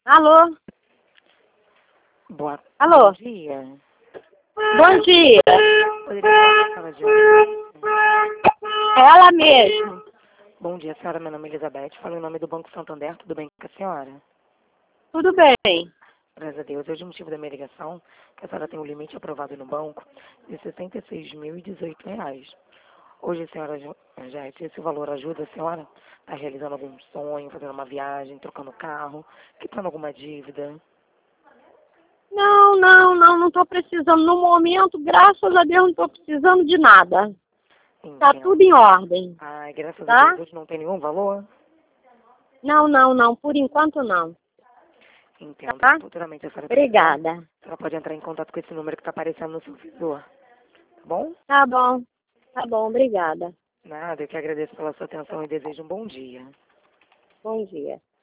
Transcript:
Alô? Alô? Bom dia. Bom dia. Poderia falar com a senhora de Ela mesmo. Bom dia, senhora. Meu nome é Elizabeth. Falo em nome do Banco Santander. Tudo bem com a senhora? Tudo bem. Graças a Deus. Hoje o motivo da minha ligação é que a senhora tem um limite aprovado no banco de R$ 66.018. Hoje a senhora já esse valor ajuda a senhora? Está realizando algum sonho, fazendo uma viagem, trocando carro, quitando alguma dívida? Não estou precisando. No momento, graças a Deus, não estou precisando de nada. Tá Entendo. tudo em ordem, Ai, graças a tá? Deus, hoje não tem nenhum valor? Não. Por enquanto, não. Entendo. Tá? Futuramente a senhora precisar, Obrigada. a senhora pode entrar em contato com esse número que está aparecendo no seu visor. Tá bom? Tá bom. Obrigada. Nada, eu que agradeço pela sua atenção e desejo um bom dia. Bom dia.